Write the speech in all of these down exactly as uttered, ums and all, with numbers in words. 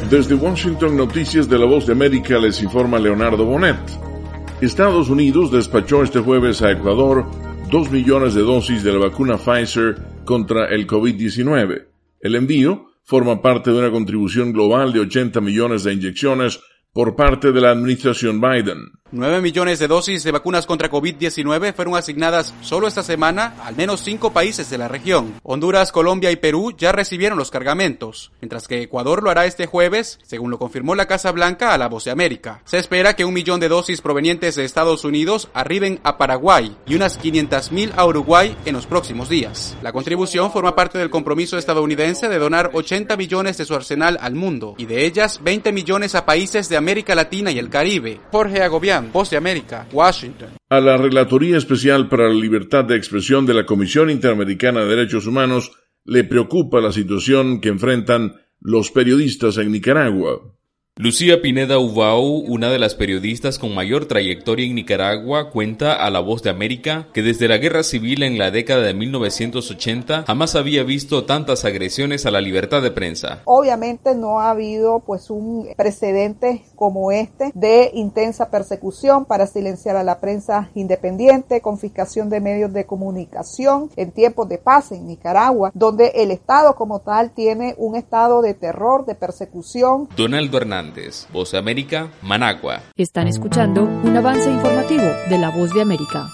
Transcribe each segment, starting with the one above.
Desde Washington, Noticias de la Voz de América, les informa Leonardo Bonet. Estados Unidos despachó este jueves a Ecuador dos millones de dosis de la vacuna Pfizer contra el COVID diecinueve. El envío forma parte de una contribución global de ochenta millones de inyecciones por parte de la administración Biden. nueve millones de dosis de vacunas contra COVID diecinueve fueron asignadas solo esta semana a al menos cinco países de la región. Honduras, Colombia y Perú ya recibieron los cargamentos, mientras que Ecuador lo hará este jueves, según lo confirmó la Casa Blanca a La Voz de América. Se espera que un millón de dosis provenientes de Estados Unidos arriben a Paraguay y unas quinientas mil a Uruguay en los próximos días. La contribución forma parte del compromiso estadounidense de donar ochenta millones de su arsenal al mundo, y de ellas veinte millones a países de América Latina y el Caribe. Jorge Agobián, Voz de América, Washington. A la Relatoría Especial para la Libertad de Expresión de la Comisión Interamericana de Derechos Humanos le preocupa la situación que enfrentan los periodistas en Nicaragua. Lucía Pineda Ubao, una de las periodistas con mayor trayectoria en Nicaragua, cuenta a La Voz de América que desde la guerra civil en la década de mil novecientos ochenta jamás había visto tantas agresiones a la libertad de prensa. Obviamente no ha habido pues un precedente como este de intensa persecución para silenciar a la prensa independiente, confiscación de medios de comunicación en tiempos de paz en Nicaragua, donde el Estado como tal tiene un estado de terror, de persecución. Donaldo Hernández, Voz de América, Managua. Están escuchando un avance informativo de La Voz de América.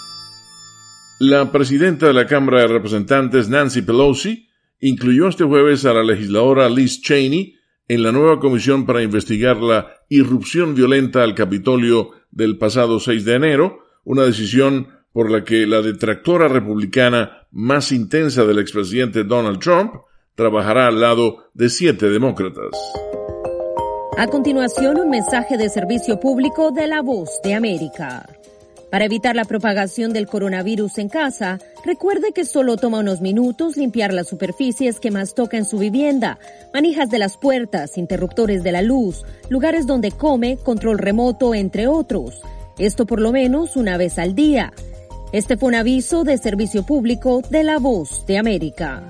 La presidenta de la Cámara de Representantes, Nancy Pelosi, incluyó este jueves a la legisladora Liz Cheney en la nueva comisión para investigar la irrupción violenta al Capitolio del pasado seis de enero, una decisión por la que la detractora republicana más intensa del expresidente Donald Trump trabajará al lado de siete demócratas. A continuación, un mensaje de servicio público de La Voz de América. Para evitar la propagación del coronavirus en casa, recuerde que solo toma unos minutos limpiar las superficies que más toca en su vivienda, manijas de las puertas, interruptores de la luz, lugares donde come, control remoto, entre otros. Esto por lo menos una vez al día. Este fue un aviso de servicio público de La Voz de América.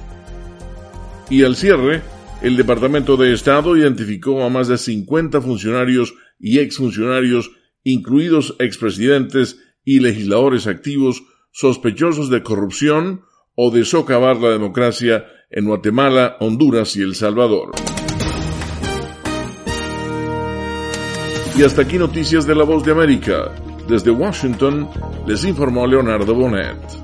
Y al cierre, el Departamento de Estado identificó a más de cincuenta funcionarios y exfuncionarios, incluidos expresidentes y legisladores activos, sospechosos de corrupción o de socavar la democracia en Guatemala, Honduras y El Salvador. Y hasta aquí Noticias de La Voz de América. Desde Washington, les informó Leonardo Bonet.